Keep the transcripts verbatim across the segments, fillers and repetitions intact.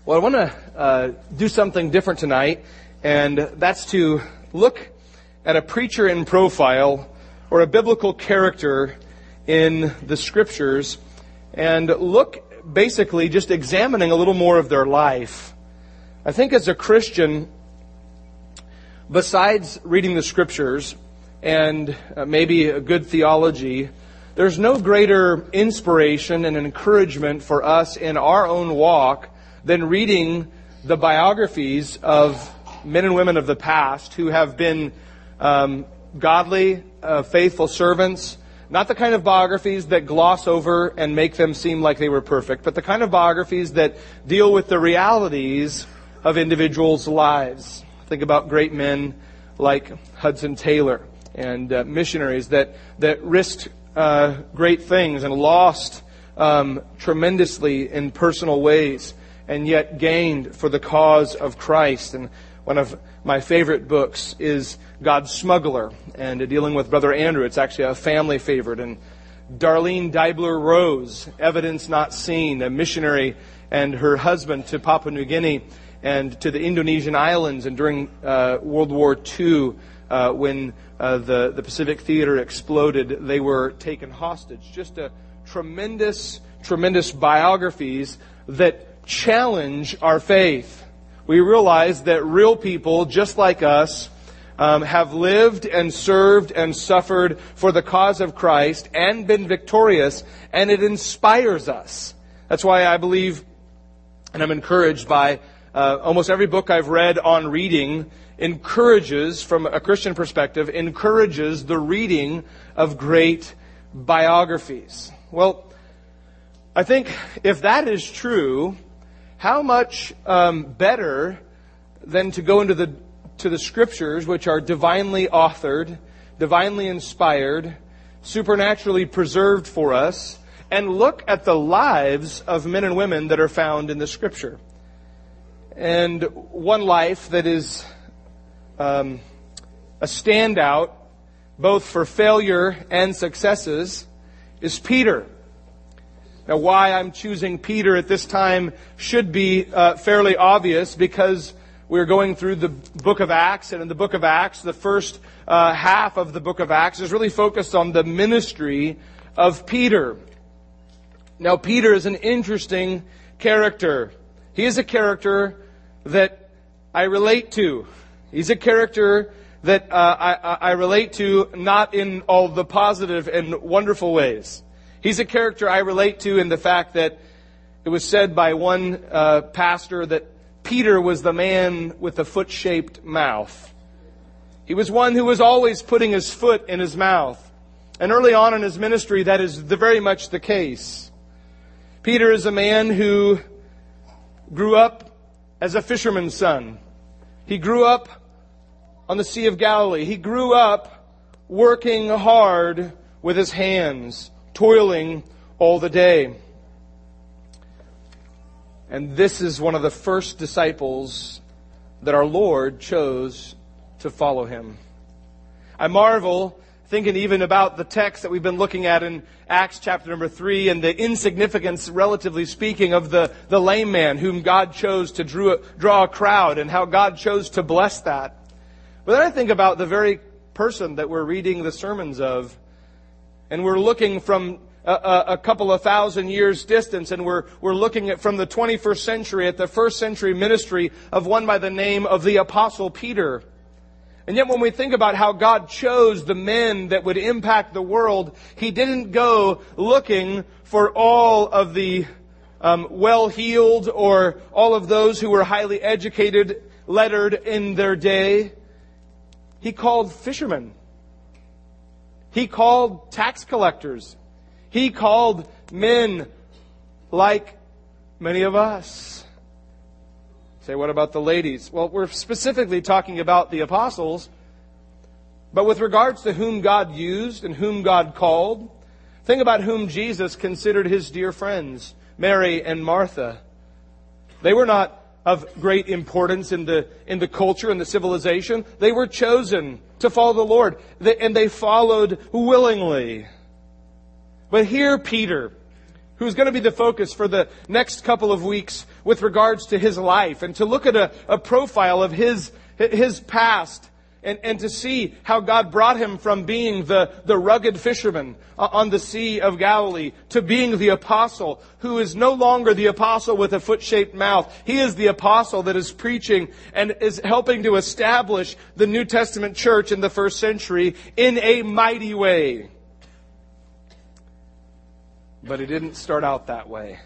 Well, I want to uh, do something different tonight, and that's to look at a preacher in profile or a biblical character in the Scriptures and look basically just examining a little more of their life. I think as a Christian, besides reading the Scriptures and uh, maybe a good theology, there's no greater inspiration and encouragement for us in our own walk than reading the biographies of men and women of the past who have been um, godly, uh, faithful servants. Not the kind of biographies that gloss over and make them seem like they were perfect, but the kind of biographies that deal with the realities of individuals' lives. Think about great men like Hudson Taylor and uh, missionaries that, that risked uh, great things and lost um, tremendously in personal ways, and yet gained for the cause of Christ. And one of my favorite books is God's Smuggler, and dealing with Brother Andrew. It's actually a family favorite. And Darlene Deibler Rose, Evidence Not Seen, a missionary and her husband to Papua New Guinea and to the Indonesian islands. And during uh, World War Two, uh, when uh, the, the Pacific Theater exploded, they were taken hostage. Just a tremendous, tremendous biographies that challenge our faith. We realize that real people, just like us, um, have lived and served and suffered for the cause of Christ and been victorious, and it inspires us. That's why I believe, and I'm encouraged by uh, almost every book I've read on reading, encourages, from a Christian perspective, encourages the reading of great biographies. Well, I think if that is true, how much um, better than to go into the to the Scriptures, which are divinely authored, divinely inspired, supernaturally preserved for us, and look at the lives of men and women that are found in the Scripture. And one life that is um, a standout, both for failure and successes, is Peter. Now, why I'm choosing Peter at this time should be uh, fairly obvious, because we're going through the book of Acts, and in the book of Acts, the first uh, half of the book of Acts is really focused on the ministry of Peter. Now, Peter is an interesting character. He is a character that I relate to. He's a character that uh, I, I relate to not in all the positive and wonderful ways. He's a character I relate to in the fact that it was said by one uh, pastor that Peter was the man with the foot-shaped mouth. He was one who was always putting his foot in his mouth. And early on in his ministry, that is the, very much the case. Peter is a man who grew up as a fisherman's son. He grew up on the Sea of Galilee. He grew up working hard with his hands, toiling all the day. And this is one of the first disciples that our Lord chose to follow Him. I marvel, thinking even about the text that we've been looking at in Acts chapter number three, and the insignificance, relatively speaking, of the, the lame man whom God chose to draw, draw a crowd, and how God chose to bless that. But then I think about the very person that we're reading the sermons of, and we're looking from a, a, a couple of thousand years distance, and we're we're looking at from the twenty-first century at the first century ministry of one by the name of the Apostle Peter. And yet when we think about how God chose the men that would impact the world, He didn't go looking for all of the um, well-heeled or all of those who were highly educated, lettered in their day. He called fishermen. He called tax collectors. He called men like many of us. Say, what about the ladies? Well, we're specifically talking about the apostles. But with regards to whom God used and whom God called, think about whom Jesus considered His dear friends, Mary and Martha. They were not of great importance in the in the culture and the civilization. They were chosen to follow the Lord, they, and they followed willingly. But here Peter, who's going to be the focus for the next couple of weeks with regards to his life, and to look at a, a profile of his, his past, and, and to see how God brought him from being the, the rugged fisherman on the Sea of Galilee to being the apostle, who is no longer the apostle with a foot-shaped mouth. He is the apostle that is preaching and is helping to establish the New Testament church in the first century in a mighty way. But it didn't start out that way.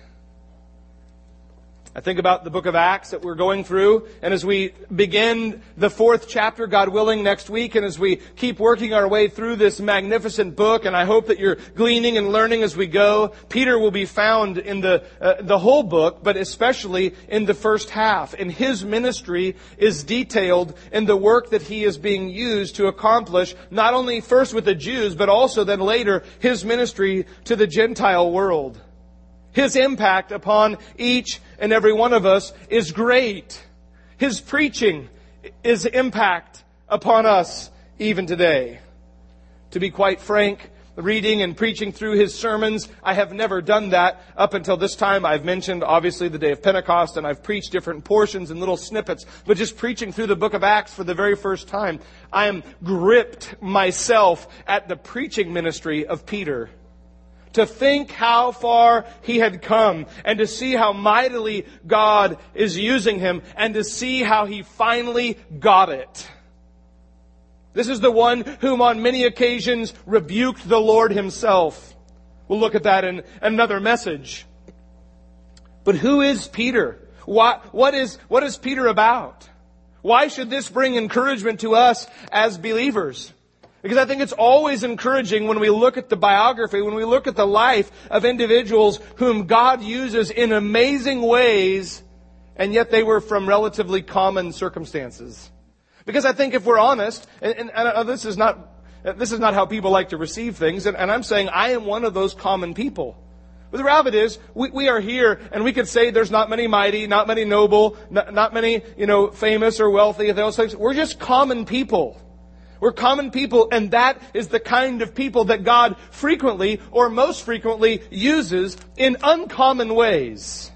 I think about the book of Acts that we're going through, and as we begin the fourth chapter, God willing, next week, and as we keep working our way through this magnificent book, and I hope that you're gleaning and learning as we go, Peter will be found in the uh, the whole book, but especially in the first half. And his ministry is detailed in the work that he is being used to accomplish, not only first with the Jews, but also then later his ministry to the Gentile world. His impact upon each and every one of us is great. His preaching is impact upon us even today. To be quite frank, reading and preaching through his sermons, I have never done that up until this time. I've mentioned, obviously, the day of Pentecost, and I've preached different portions and little snippets. But just preaching through the book of Acts for the very first time, I am gripped myself at the preaching ministry of Peter. To think how far he had come, and to see how mightily God is using him, and to see how he finally got it. This is the one whom on many occasions rebuked the Lord himself. We'll look at that in another message. But who is Peter? What, what is, what is Peter about? Why should this bring encouragement to us as believers? Because I think it's always encouraging when we look at the biography, when we look at the life of individuals whom God uses in amazing ways, and yet they were from relatively common circumstances. Because I think if we're honest, and, and, and this is not this is not how people like to receive things, and, and I'm saying I am one of those common people. But the reality is, we, we are here, and we could say there's not many mighty, not many noble, not, not many, you know, famous or wealthy, those things. We're just common people. We're common people, and that is the kind of people that God frequently, or most frequently, uses in uncommon ways.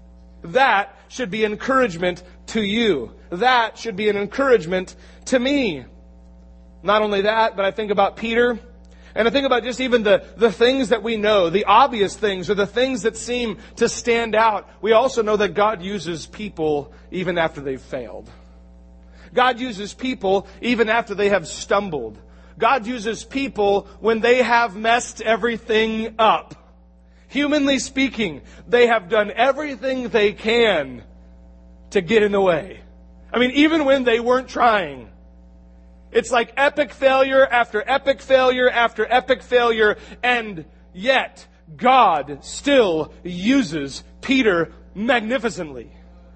That should be encouragement to you. That should be an encouragement to me. Not only that, but I think about Peter, and I think about just even the, the things that we know, the obvious things, or the things that seem to stand out. We also know that God uses people even after they've failed. God uses people even after they have stumbled. God uses people when they have messed everything up. Humanly speaking, they have done everything they can to get in the way. I mean, even when they weren't trying. It's like epic failure after epic failure after epic failure, and yet God still uses Peter magnificently.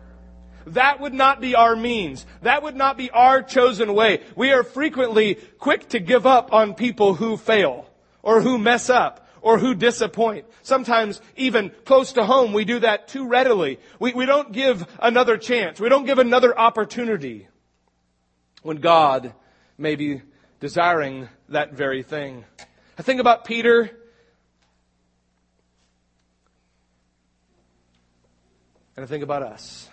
That would not be our means. That would not be our chosen way. We are frequently quick to give up on people who fail, or who mess up, or who disappoint. Sometimes even close to home, we do that too readily. We, we don't give another chance. We don't give another opportunity when God may be desiring that very thing. I think about Peter. And I think about us.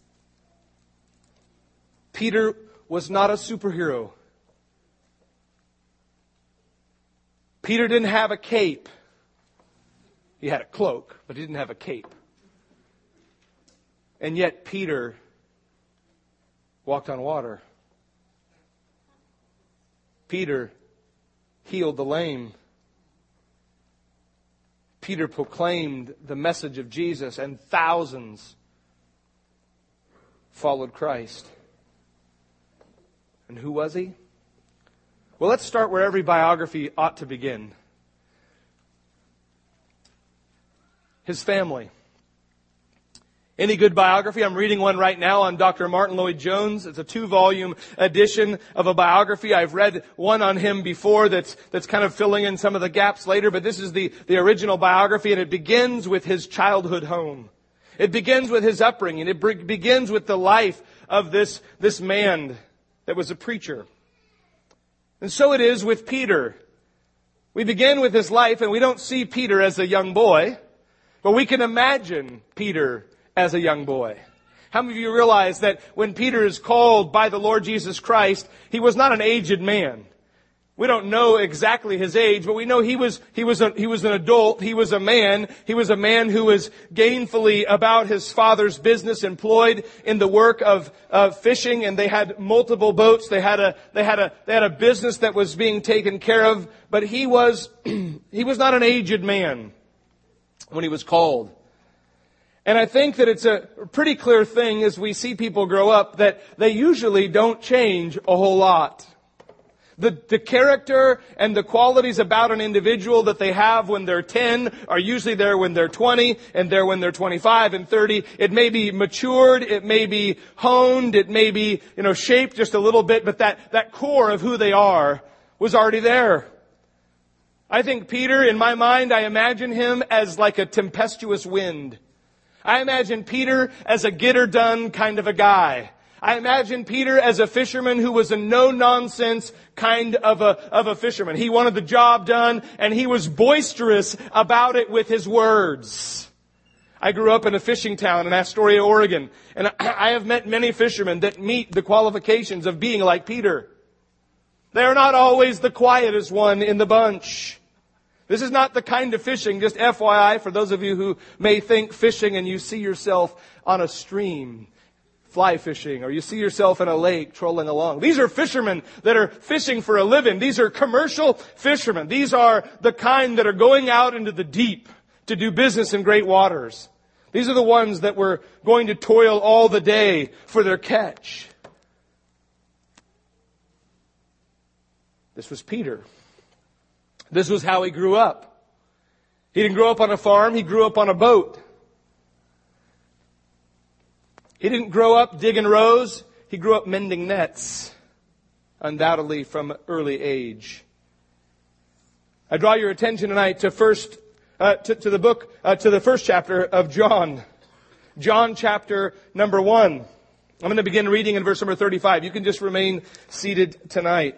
Peter was not a superhero. Peter didn't have a cape. He had a cloak, but he didn't have a cape. And yet Peter walked on water. Peter healed the lame. Peter proclaimed the message of Jesus, and thousands followed Christ. And who was he? Well, let's start where every biography ought to begin. His family. Any good biography? I'm reading one right now on Doctor Martin Lloyd-Jones. It's a two-volume edition of a biography. I've read one on him before that's that's kind of filling in some of the gaps later, but this is the, the original biography, and it begins with his childhood home. It begins with his upbringing. It be- begins with the life of this, this man that was a preacher. And so it is with Peter. We begin with his life, and we don't see Peter as a young boy. But we can imagine Peter as a young boy. How many of you realize that when Peter is called by the Lord Jesus Christ, he was not an aged man? We don't know exactly his age, but we know he was, he was a, he was an adult. He was a man. He was a man who was gainfully about his father's business, employed in the work of, of fishing, and they had multiple boats. They had a, they had a, they had a business that was being taken care of, but he was, he was not an aged man when he was called. And I think that it's a pretty clear thing as we see people grow up that they usually don't change a whole lot. The, the character and the qualities about an individual that they have when they're ten are usually there when they're twenty and there when they're twenty-five and thirty. It may be matured, it may be honed, it may be, you know, shaped just a little bit, but that, that core of who they are was already there. I think Peter, in my mind, I imagine him as like a tempestuous wind. I imagine Peter as a get-her-done kind of a guy. I imagine Peter as a fisherman who was a no-nonsense kind of a, of a fisherman. He wanted the job done, and he was boisterous about it with his words. I grew up in a fishing town in Astoria, Oregon, and I have met many fishermen that meet the qualifications of being like Peter. They are not always the quietest one in the bunch. This is not the kind of fishing, just F Y I, for those of you who may think fishing and you see yourself on a stream, fly fishing, or you see yourself in a lake trolling along. These are fishermen that are fishing for a living. These are commercial fishermen. These are the kind that are going out into the deep to do business in great waters. These are the ones that were going to toil all the day for their catch. This was Peter. This was how he grew up. He didn't grow up on a farm. He grew up on a boat. He didn't grow up digging rows. He grew up mending nets, undoubtedly from early age. I draw your attention tonight to first uh, to, to the book uh, to the first chapter of John, John chapter number one. I'm going to begin reading in verse number thirty-five. You can just remain seated tonight.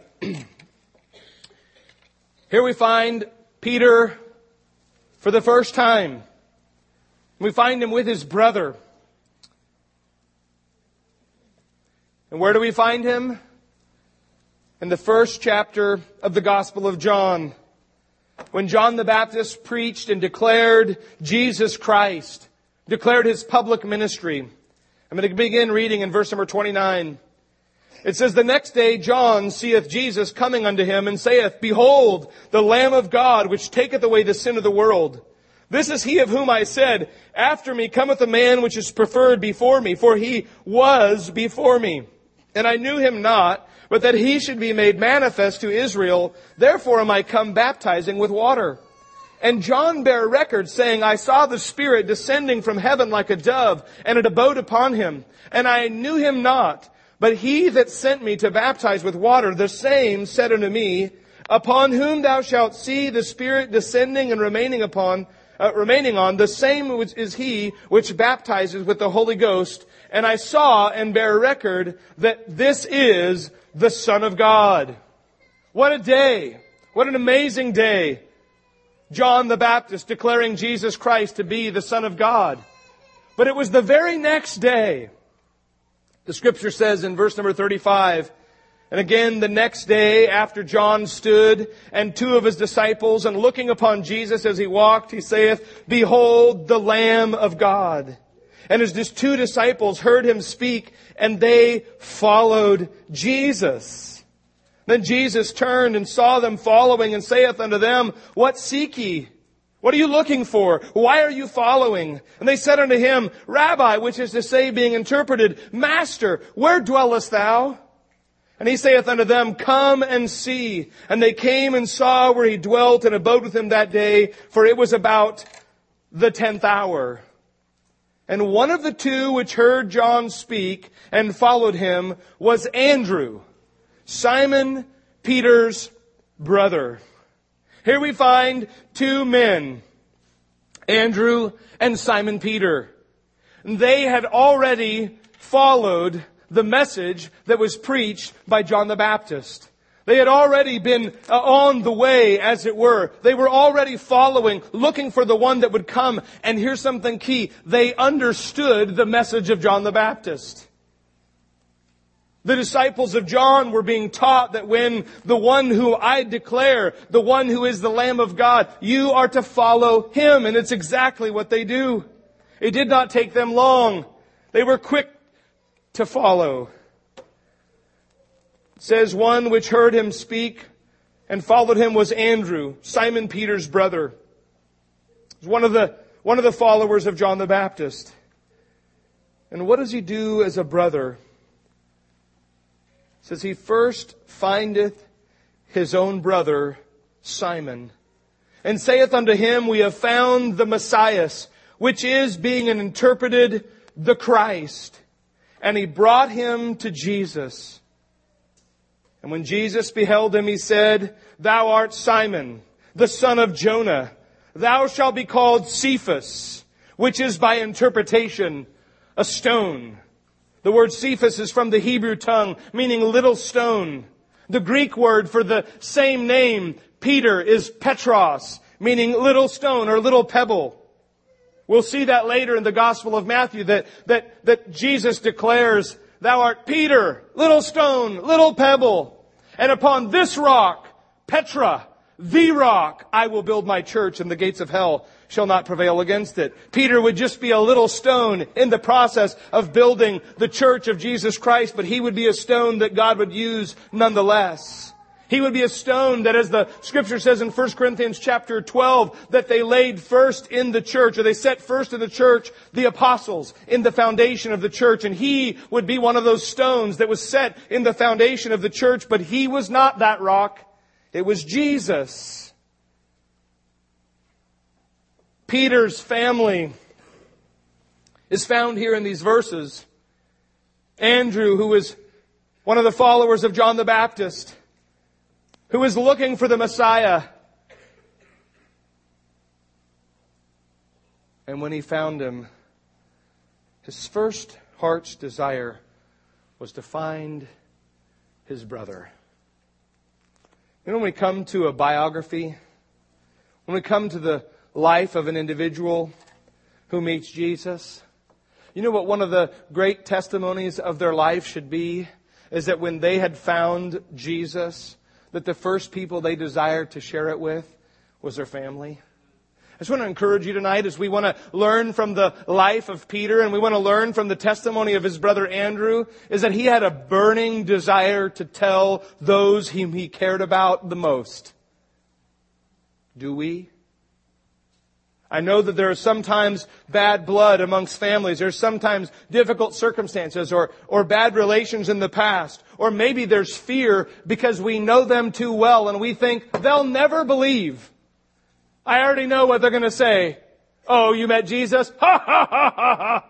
Here we find Peter for the first time. We find him with his brother. And where do we find him? In the first chapter of the Gospel of John. When John the Baptist preached and declared Jesus Christ, declared his public ministry. I'm going to begin reading in verse number twenty-nine. It says, "The next day John seeth Jesus coming unto him, and saith, Behold, the Lamb of God, which taketh away the sin of the world. This is he of whom I said, After me cometh a man which is preferred before me, for he was before me. And I knew him not, but that he should be made manifest to Israel. Therefore am I come baptizing with water. And John bare record, saying, I saw the Spirit descending from heaven like a dove, and it abode upon him. And I knew him not. But he that sent me to baptize with water, the same said unto me, Upon whom thou shalt see the Spirit descending and remaining upon, uh, remaining on, the same is he which baptizes with the Holy Ghost. And I saw and bear record that this is the Son of God." What a day! What an amazing day! John the Baptist declaring Jesus Christ to be the Son of God. But it was the very next day. The Scripture says in verse number thirty-five, "And again the next day after John stood, and two of his disciples, and looking upon Jesus as he walked, he saith, Behold the Lamb of God. And his two disciples heard him speak, and they followed Jesus. Then Jesus turned and saw them following, and saith unto them, What seek ye? What are you looking for? Why are you following? And they said unto him, Rabbi, which is to say, being interpreted, Master, where dwellest thou? And he saith unto them, Come and see. And they came and saw where he dwelt, and abode with him that day, for it was about the tenth hour. And one of the two which heard John speak and followed him was Andrew, Simon Peter's brother." Here we find two men, Andrew and Simon Peter. They had already followed the message that was preached by John the Baptist. They had already been uh, on the way, as it were. They were already following, looking for the one that would come. And here's something key. They understood the message of John the Baptist. The disciples of John were being taught that when the one who I declare, the one who is the Lamb of God, you are to follow Him. And it's exactly what they do. It did not take them long. They were quick to follow. It says, one which heard Him speak and followed Him was Andrew, Simon Peter's brother. He was one of the, one of the followers of John the Baptist. And what does he do as a brother? It says, he first findeth his own brother, Simon, and saith unto him, we have found the Messiah, which is, being interpreted, the Christ. And he brought him to Jesus. And when Jesus beheld him, he said, thou art Simon, the son of Jonah. Thou shalt be called Cephas, which is by interpretation a stone. The word Cephas is from the Hebrew tongue, meaning little stone. The Greek word for the same name, Peter, is Petros, meaning little stone or little pebble. We'll see that later in the Gospel of Matthew, that, that, that Jesus declares, thou art Peter, little stone, little pebble. And upon this rock, Petra, the rock, I will build my church, and the gates of hell shall not prevail against it. Peter would just be a little stone in the process of building the church of Jesus Christ, but he would be a stone that God would use nonetheless. He would be a stone that, as the Scripture says in First Corinthians chapter twelve, that they laid first in the church, or they set first in the church the apostles in the foundation of the church. And he would be one of those stones that was set in the foundation of the church, but he was not that rock. It was Jesus. Peter's family is found here in these verses. Andrew, who was one of the followers of John the Baptist, who was looking for the Messiah. And when he found him, his first heart's desire was to find his brother. You know, when we come to a biography, when we come to the life of an individual who meets Jesus, you know what one of the great testimonies of their life should be? Is that when they had found Jesus, that the first people they desired to share it with was their family. I just want to encourage you tonight, as we want to learn from the life of Peter and we want to learn from the testimony of his brother Andrew, is that he had a burning desire to tell those whom he cared about the most. Do we? I know that there is sometimes bad blood amongst families. There's sometimes difficult circumstances or, or bad relations in the past. Or maybe there's fear because we know them too well and we think they'll never believe. I already know what they're going to say. Oh, you met Jesus? Ha ha ha ha ha.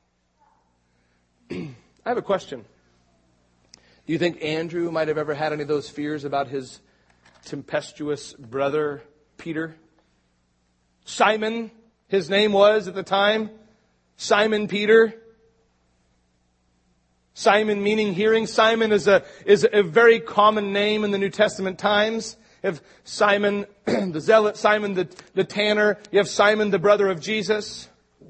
I have a question. Do you think Andrew might have ever had any of those fears about his tempestuous brother Peter? Simon, his name was at the time, Simon Peter. Simon meaning hearing. Simon is a is a very common name in the New Testament times. You have Simon the zealot, Simon the, the tanner. You have Simon the brother of Jesus.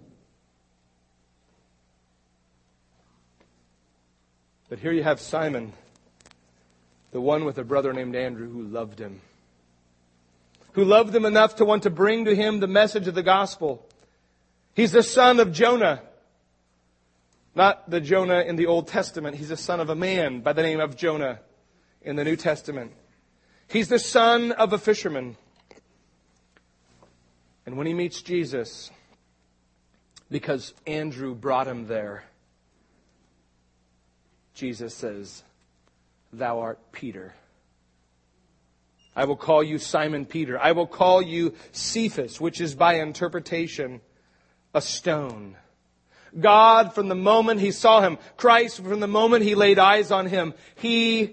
But here you have Simon, the one with a brother named Andrew who loved him. Who loved him enough to want to bring to him the message of the gospel. He's the son of Jonah. Not the Jonah in the Old Testament. He's the son of a man by the name of Jonah in the New Testament. He's the son of a fisherman. And when he meets Jesus, because Andrew brought him there, Jesus says, thou art Peter. I will call you Simon Peter. I will call you Cephas, which is by interpretation a stone. God, from the moment he saw him, Christ, from the moment he laid eyes on him, he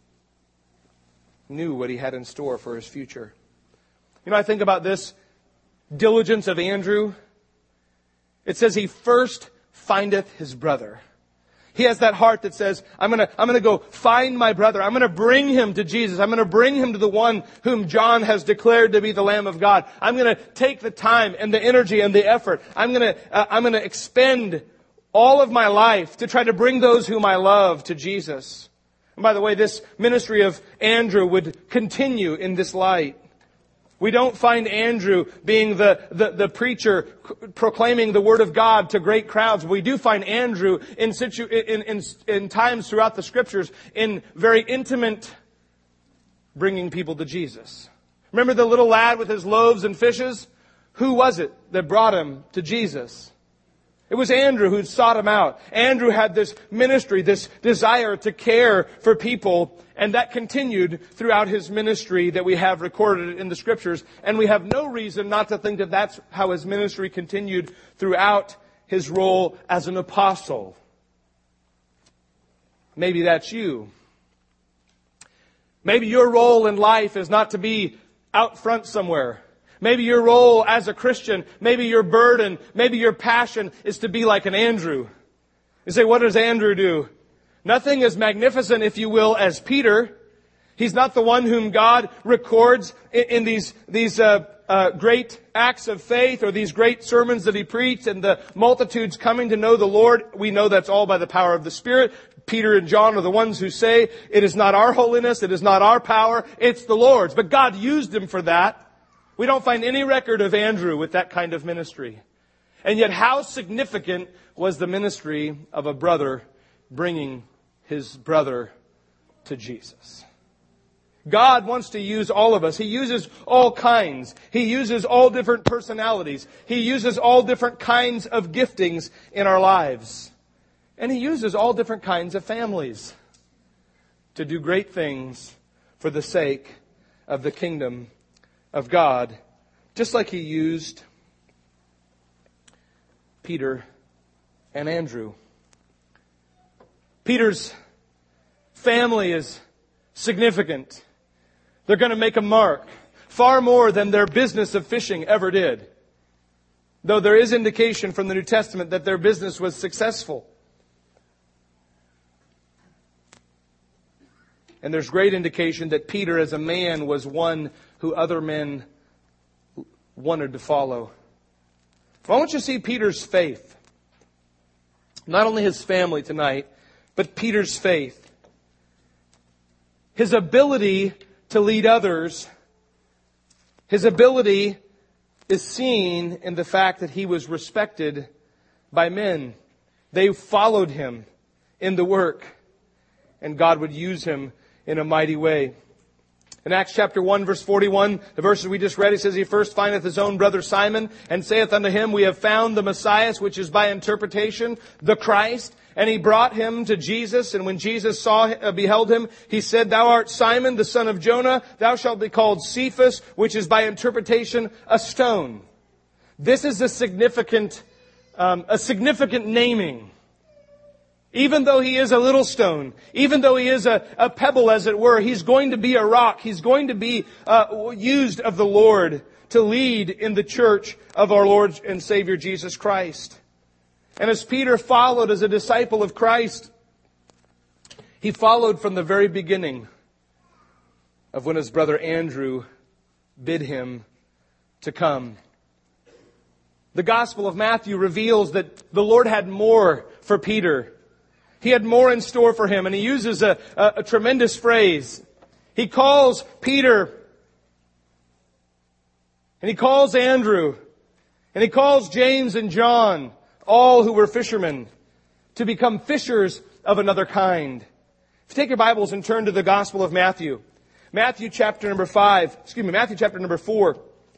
knew what he had in store for his future. You know, I think about this diligence of Andrew. It says he first findeth his brother. He has that heart that says, I'm going to, I'm going to go find my brother. I'm going to bring him to Jesus. I'm going to bring him to the one whom John has declared to be the Lamb of God. I'm going to take the time and the energy and the effort. I'm going to, uh, I'm going to expend all of my life to try to bring those whom I love to Jesus. And by the way, this ministry of Andrew would continue in this light. We don't find Andrew being the, the, the preacher proclaiming the Word of God to great crowds. We do find Andrew in, situ, in, in, in times throughout the Scriptures in very intimate bringing people to Jesus. Remember the little lad with his loaves and fishes? Who was it that brought him to Jesus? It was Andrew who sought him out. Andrew had this ministry, this desire to care for people, and that continued throughout his ministry that we have recorded in the Scriptures. And we have no reason not to think that that's how his ministry continued throughout his role as an apostle. Maybe that's you. Maybe your role in life is not to be out front somewhere. Maybe your role as a Christian, maybe your burden, maybe your passion is to be like an Andrew. You say, what does Andrew do? Nothing as magnificent, if you will, as Peter. He's not the one whom God records in, in these, these uh, uh, great acts of faith or these great sermons that he preached and the multitudes coming to know the Lord. We know that's all by the power of the Spirit. Peter and John are the ones who say, it is not our holiness, it is not our power, it's the Lord's. But God used him for that. We don't find any record of Andrew with that kind of ministry. And yet how significant was the ministry of a brother bringing his brother to Jesus? God wants to use all of us. He uses all kinds. He uses all different personalities. He uses all different kinds of giftings in our lives. And He uses all different kinds of families to do great things for the sake of the kingdom of God, just like He used Peter and Andrew. Peter's family is significant. They're going to make a mark, far more than their business of fishing ever did. Though there is indication from the New Testament that their business was successful. And there's great indication that Peter as a man was one who other men wanted to follow. I want you to see Peter's faith. Not only his family tonight, but Peter's faith. His ability to lead others. His ability is seen in the fact that he was respected by men. They followed him in the work. And God would use him in a mighty way. In Acts chapter one, verse forty-one, the verses we just read, he says, He first findeth his own brother Simon, and saith unto him, We have found the Messiah, which is by interpretation the Christ. And he brought him to Jesus, and when Jesus saw, uh, beheld him, he said, Thou art Simon, the son of Jonah. Thou shalt be called Cephas, which is by interpretation a stone. This is a significant, um, a significant naming. Even though he is a little stone, even though he is a, a pebble, as it were, he's going to be a rock. He's going to be uh, used of the Lord to lead in the church of our Lord and Savior Jesus Christ. And as Peter followed as a disciple of Christ, he followed from the very beginning of when his brother Andrew bid him to come. The Gospel of Matthew reveals that the Lord had more for Peter. He had more in store for him, and he uses a, a, a tremendous phrase. He calls Peter, and he calls Andrew, and he calls James and John, all who were fishermen, to become fishers of another kind. If you take your Bibles and turn to the Gospel of Matthew, Matthew chapter number five, excuse me, Matthew chapter number four.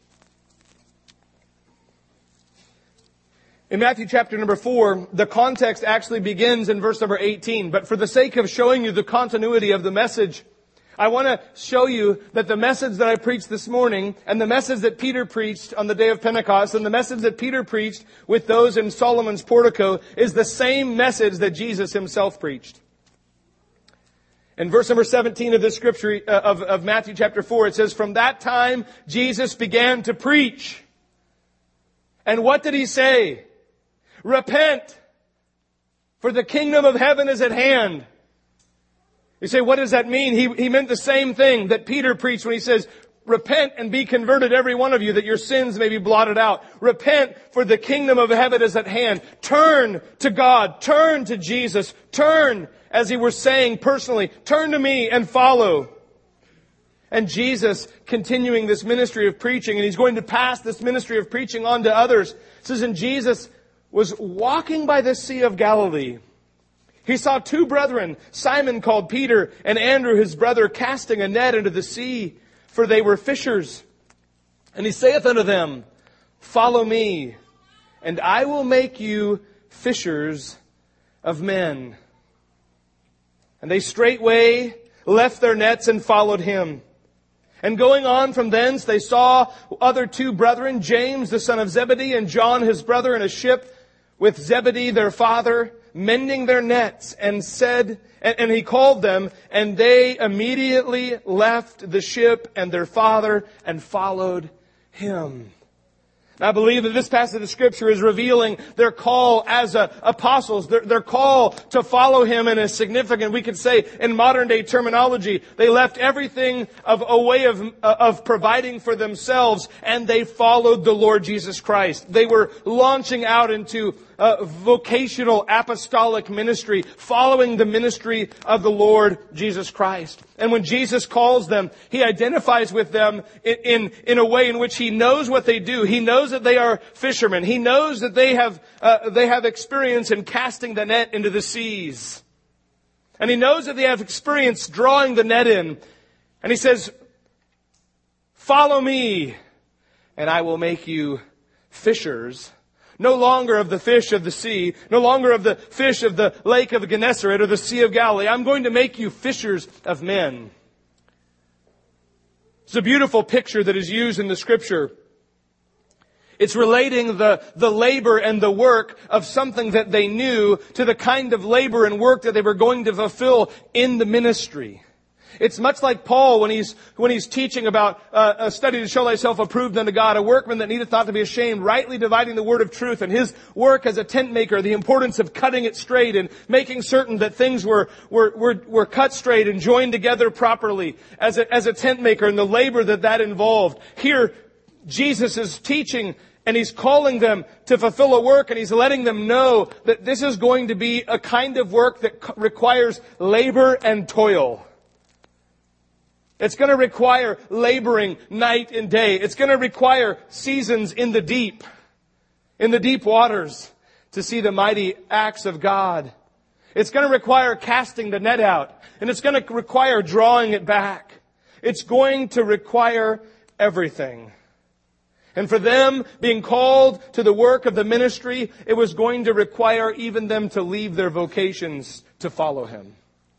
In Matthew chapter number four, the context actually begins in verse number eighteen. But for the sake of showing you the continuity of the message, I want to show you that the message that I preached this morning and the message that Peter preached on the day of Pentecost and the message that Peter preached with those in Solomon's portico is the same message that Jesus himself preached. In verse number seventeen of this scripture uh, of, of Matthew chapter four, it says, From that time Jesus began to preach. And what did He say? Repent, for the kingdom of heaven is at hand. You say, what does that mean? He, he meant the same thing that Peter preached when he says, repent and be converted, every one of you, that your sins may be blotted out. Repent, for the kingdom of heaven is at hand. Turn to God. Turn to Jesus. Turn, as he was saying personally, turn to me and follow. And Jesus, continuing this ministry of preaching, and he's going to pass this ministry of preaching on to others. It says, and Jesus was walking by the Sea of Galilee. He saw two brethren, Simon called Peter, and Andrew his brother, casting a net into the sea, for they were fishers. And he saith unto them, follow me, and I will make you fishers of men. And they straightway left their nets and followed him. And going on from thence, they saw other two brethren, James the son of Zebedee, and John his brother, in a ship with Zebedee their father, mending their nets, and said, and, and he called them, and they immediately left the ship and their father and followed him. I believe that this passage of Scripture is revealing their call as uh, apostles. Their, their call to follow Him in a significant, we could say, in modern day terminology, they left everything of a way of, uh, of providing for themselves, and they followed the Lord Jesus Christ. They were launching out into uh, vocational apostolic ministry, following the ministry of the Lord Jesus Christ. And when Jesus calls them, He identifies with them in, in, in a way in which He knows what they do. He knows that they are fishermen. He knows that they have, uh, they have experience in casting the net into the seas. And He knows that they have experience drawing the net in. And He says, follow me, and I will make you fishers. No longer of the fish of the sea, no longer of the fish of the lake of Gennesaret or the Sea of Galilee. I'm going to make you fishers of men. It's a beautiful picture that is used in the Scripture. It's relating the, the labor and the work of something that they knew to the kind of labor and work that they were going to fulfill in the ministry. It's much like Paul when he's when he's teaching about uh, a study to show thyself approved unto God, a workman that needeth not to be ashamed, rightly dividing the word of truth, and his work as a tent maker, the importance of cutting it straight and making certain that things were were were, were cut straight and joined together properly as a, as a tent maker, and the labor that that involved. Here, Jesus is teaching, and He's calling them to fulfill a work, and He's letting them know that this is going to be a kind of work that requires labor and toil. It's going to require laboring night and day. It's going to require seasons in the deep, in the deep waters, to see the mighty acts of God. It's going to require casting the net out, and it's going to require drawing it back. It's going to require everything. And for them being called to the work of the ministry, it was going to require even them to leave their vocations to follow Him.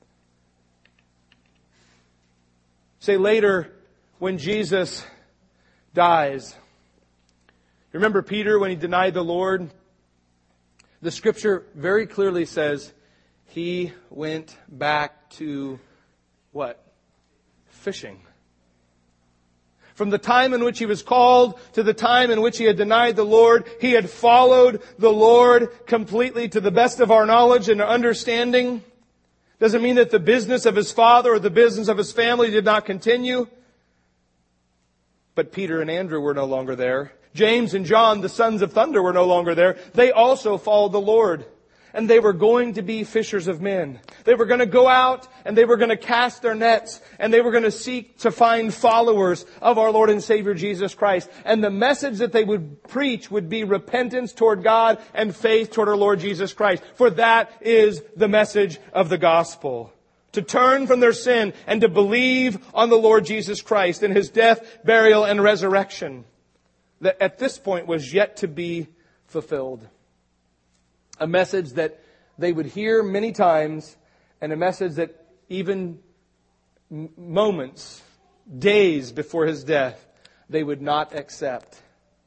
Say later, when Jesus dies, remember Peter when he denied the Lord? The Scripture very clearly says he went back to what? Fishing. From the time in which he was called to the time in which he had denied the Lord, he had followed the Lord completely to the best of our knowledge and understanding. Doesn't mean that the business of his father or the business of his family did not continue. But Peter and Andrew were no longer there. James and John, the sons of thunder, were no longer there. They also followed the Lord. And they were going to be fishers of men. They were going to go out and they were going to cast their nets and they were going to seek to find followers of our Lord and Savior Jesus Christ. And the message that they would preach would be repentance toward God and faith toward our Lord Jesus Christ. For that is the message of the gospel. To turn from their sin and to believe on the Lord Jesus Christ and His death, burial, and resurrection. That at this point was yet to be fulfilled. A message that they would hear many times, and a message that even moments, days before His death, they would not accept.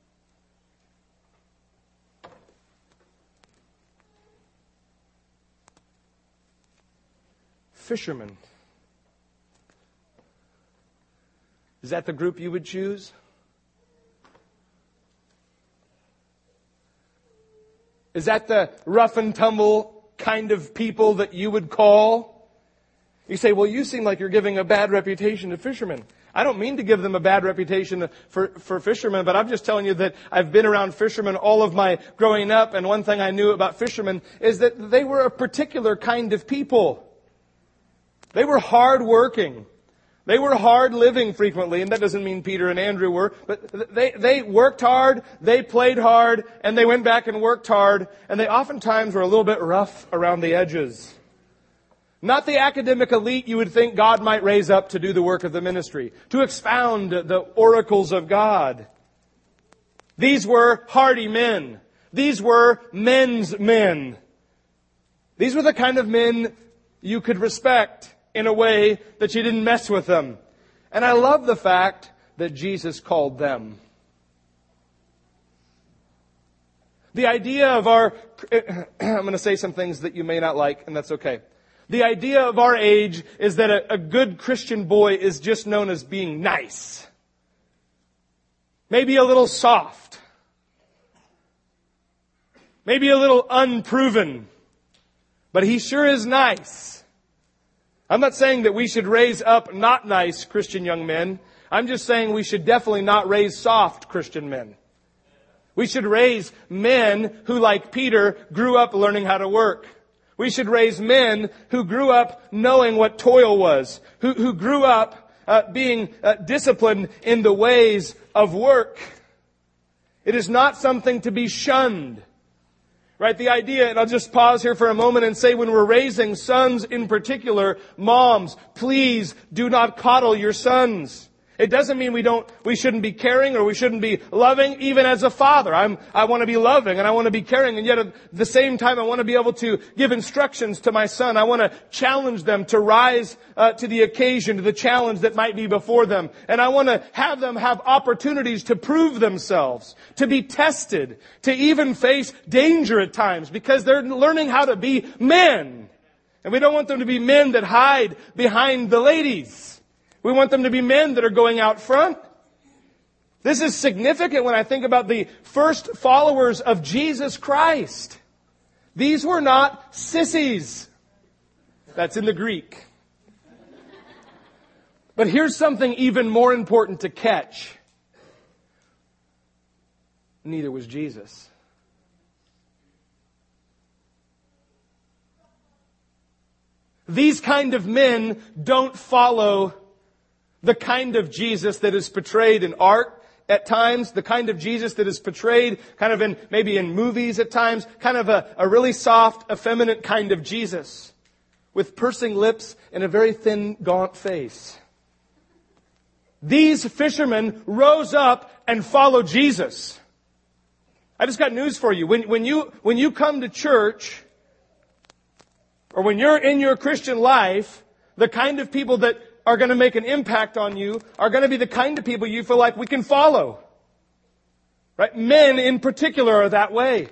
Fishermen. Is that the group you would choose? Is that the rough and tumble kind of people that you would call? You say, well, you seem like you're giving a bad reputation to fishermen. I don't mean to give them a bad reputation for, for fishermen, but I'm just telling you that I've been around fishermen all of my growing up, and one thing I knew about fishermen is that they were a particular kind of people. They were hard-working. They were hard-living frequently, and that doesn't mean Peter and Andrew were, but they, they worked hard, they played hard, and they went back and worked hard, and they oftentimes were a little bit rough around the edges. Not the academic elite you would think God might raise up to do the work of the ministry, to expound the oracles of God. These were hardy men. These were men's men. These were the kind of men you could respect in a way that you didn't mess with them. And I love the fact that Jesus called them. The idea of our... I'm going to say some things that you may not like, and that's okay. The idea of our age is that a, a good Christian boy is just known as being nice. Maybe a little soft. Maybe a little unproven. But he sure is nice. I'm not saying that we should raise up not nice Christian young men. I'm just saying we should definitely not raise soft Christian men. We should raise men who, like Peter, grew up learning how to work. We should raise men who grew up knowing what toil was, who, who grew up uh, being uh, disciplined in the ways of work. It is not something to be shunned. Right? The idea, and I'll just pause here for a moment and say when we're raising sons in particular, moms, please do not coddle your sons. It doesn't mean we don't, we shouldn't be caring or we shouldn't be loving, even as a father. I'm, I want to be loving and I want to be caring, and yet at the same time I want to be able to give instructions to my son. I want to challenge them to rise uh, to the occasion, to the challenge that might be before them. And I want to have them have opportunities to prove themselves, to be tested, to even face danger at times, because they're learning how to be men. And we don't want them to be men that hide behind the ladies. We want them to be men that are going out front. This is significant when I think about the first followers of Jesus Christ. These were not sissies. That's in the Greek. But here's something even more important to catch. Neither was Jesus. These kind of men don't follow the kind of Jesus that is portrayed in art at times, the kind of Jesus that is portrayed kind of in, maybe in movies at times, kind of a, a really soft, effeminate kind of Jesus with pursing lips and a very thin, gaunt face. These fishermen rose up and followed Jesus. I just got news for you. When, when you, when you come to church, or when you're in your Christian life, the kind of people that are going to make an impact on you are going to be the kind of people you feel like we can follow. Right? Men in particular are that way.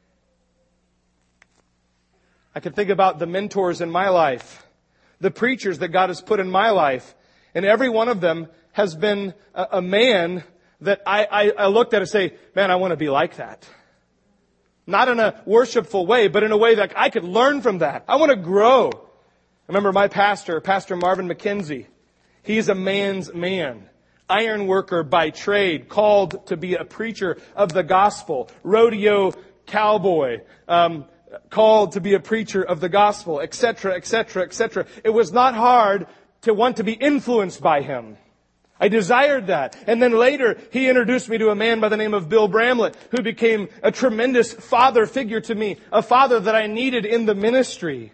I can think about the mentors in my life, the preachers that God has put in my life, and every one of them has been a, a man that I, I, I looked at and say, man, I want to be like that. Not in a worshipful way, but in a way that I could learn from that. I want to grow. I remember my pastor, Pastor Marvin McKenzie. He's a man's man. Iron worker by trade, called to be a preacher of the gospel. Rodeo cowboy, um, called to be a preacher of the gospel, et cetera, et cetera, et cetera. It was not hard to want to be influenced by him. I desired that. And then later, he introduced me to a man by the name of Bill Bramlett, who became a tremendous father figure to me, a father that I needed in the ministry.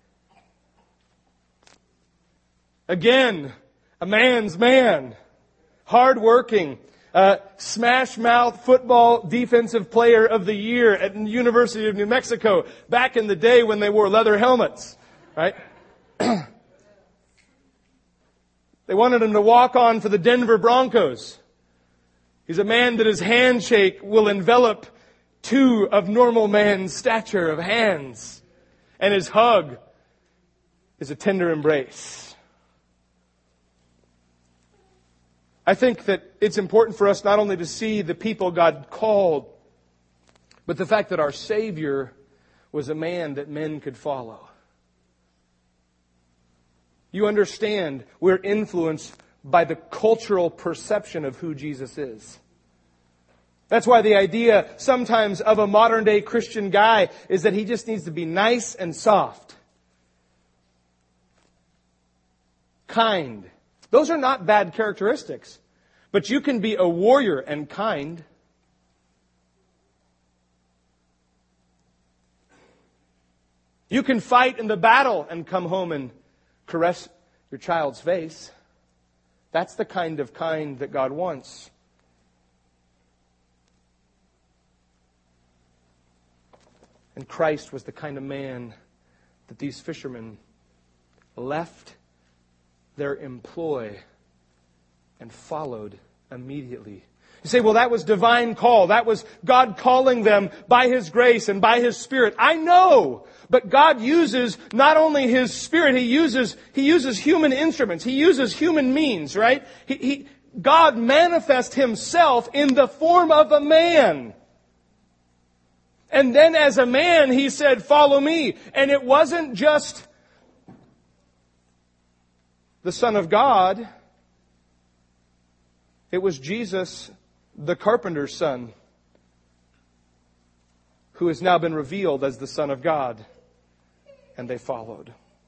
Again, a man's man, hardworking, uh, smash mouth football defensive player of the year at the University of New Mexico back in the day when they wore leather helmets, right? They wanted him to walk on for the Denver Broncos. He's a man that his handshake will envelop two of normal man's stature of hands, and his hug is a tender embrace. I think that it's important for us not only to see the people God called, but the fact that our Savior was a man that men could follow. You understand, we're influenced by the cultural perception of who Jesus is. That's why the idea sometimes of a modern day Christian guy is that he just needs to be nice and soft. Kind. Those are not bad characteristics. But you can be a warrior and kind. You can fight in the battle and come home and caress your child's face. That's the kind of kind that God wants. And Christ was the kind of man that these fishermen left their employ and followed immediately. You say, well, that was divine call. That was God calling them by His grace and by His Spirit. I know. But God uses not only His Spirit, He uses, He uses human instruments. He uses human means, right? He, he, God manifests Himself in the form of a man. And then as a man, He said, follow me. And it wasn't just the Son of God. It was Jesus, the carpenter's son, who has now been revealed as the Son of God. And they followed.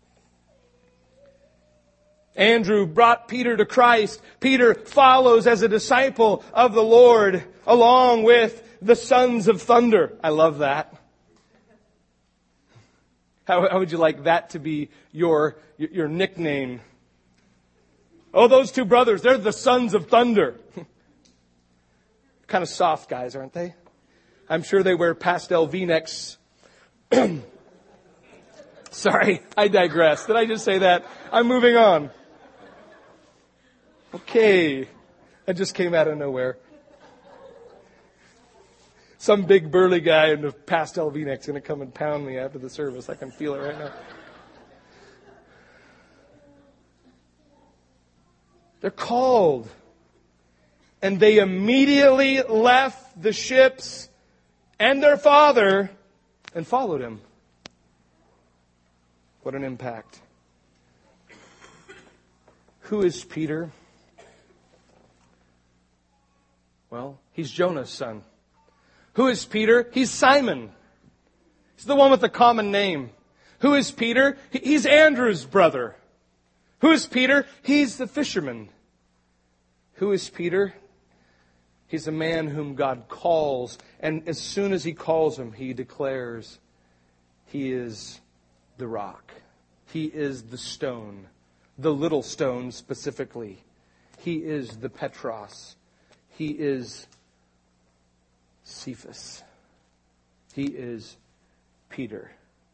Andrew brought Peter to Christ. Peter follows as a disciple of the Lord along with the sons of thunder. I love that. How, how would you like that to be your, your nickname? Oh, those two brothers, they're the sons of thunder. Kind of soft guys, aren't they? I'm sure they wear pastel V-necks. Sorry, I digress. Did I just say that? I'm moving on. Okay. That just came out of nowhere. Some big burly guy in the pastel V-neck's going to come and pound me after the service. I can feel it right now. They're called. And they immediately left the ships and their father and followed Him. What an impact. Who is Peter? Well, he's Jonah's son. Who is Peter? He's Simon. He's the one with the common name. Who is Peter? He's Andrew's brother. Who is Peter? He's the fisherman. Who is Peter? He's a man whom God calls. And as soon as He calls him, He declares he is the rock. He is the stone. The little stone specifically. He is the Petros. He is Cephas. He is Peter.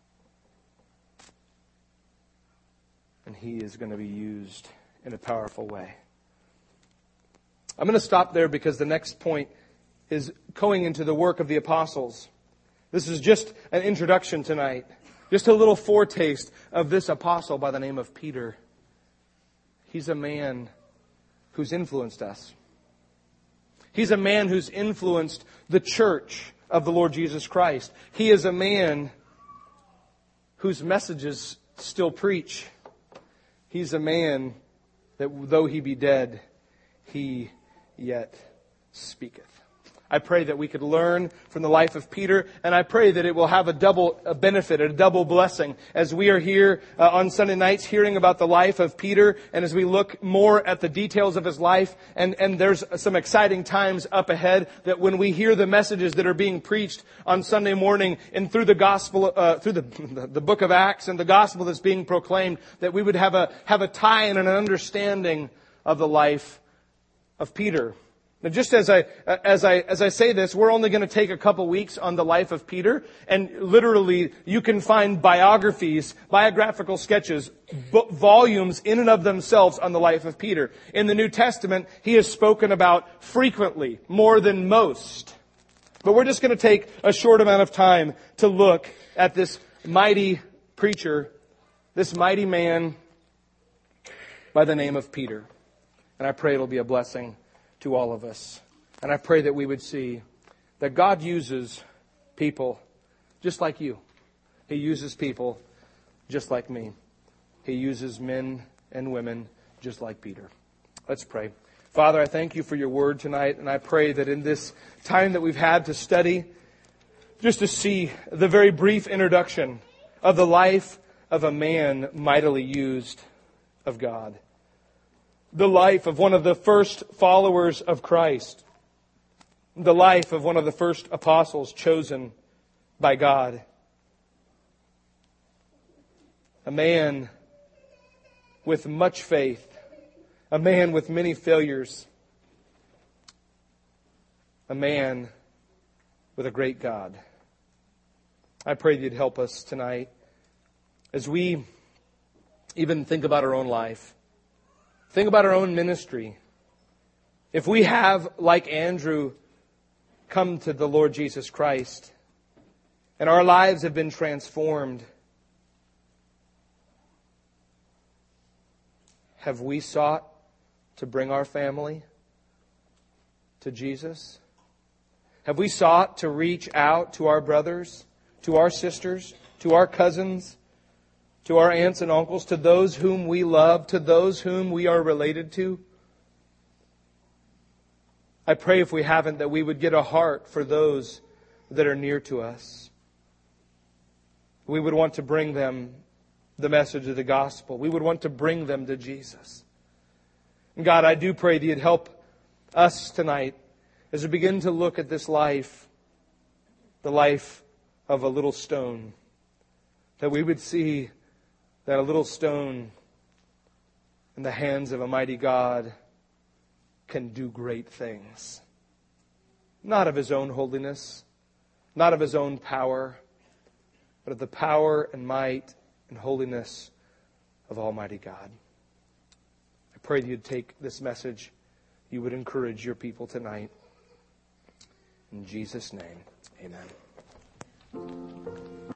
And he is going to be used in a powerful way. I'm going to stop there because the next point is going into the work of the apostles. This is just an introduction tonight. Just a little foretaste of this apostle by the name of Peter. He's a man who's influenced us. He's a man who's influenced the church of the Lord Jesus Christ. He is a man whose messages still preach. He's a man that though he be dead, he yet speaketh. I pray that we could learn from the life of Peter, and I pray that it will have a double a benefit, a double blessing, as we are here uh, on Sunday nights hearing about the life of Peter, and as we look more at the details of his life, and, and there's some exciting times up ahead, that when we hear the messages that are being preached on Sunday morning and through the gospel, uh, through the, the book of Acts and the gospel that's being proclaimed, that we would have a, have a tie and an understanding of the life of Peter. Now, just as I, as I, as I say this, we're only going to take a couple weeks on the life of Peter. And literally, you can find biographies, biographical sketches, book, volumes in and of themselves on the life of Peter. In the New Testament, he is spoken about frequently, more than most. But we're just going to take a short amount of time to look at this mighty preacher, this mighty man by the name of Peter. And I pray it'll be a blessing to all of us. And I pray that we would see that God uses people just like you. He uses people just like me. He uses men and women just like Peter. Let's pray. Father, I thank you for your word tonight, and I pray that in this time that we've had to study, just to see the very brief introduction of the life of a man mightily used of God. The life of one of the first followers of Christ. The life of one of the first apostles chosen by God. A man with much faith. A man with many failures. A man with a great God. I pray that you'd help us tonight as we even think about our own life. Think about our own ministry. If we have, like Andrew, come to the Lord Jesus Christ, and our lives have been transformed, have we sought to bring our family to Jesus? Have we sought to reach out to our brothers, to our sisters, to our cousins, to our aunts and uncles, to those whom we love, to those whom we are related to? I pray if we haven't that we would get a heart for those that are near to us. We would want to bring them the message of the gospel. We would want to bring them to Jesus. And God, I do pray that you'd help us tonight as we begin to look at this life, the life of a little stone, that we would see that a little stone in the hands of a mighty God can do great things. Not of his own holiness, not of his own power, but of the power and might and holiness of Almighty God. I pray that you'd take this message, you would encourage your people tonight. In Jesus' name, amen.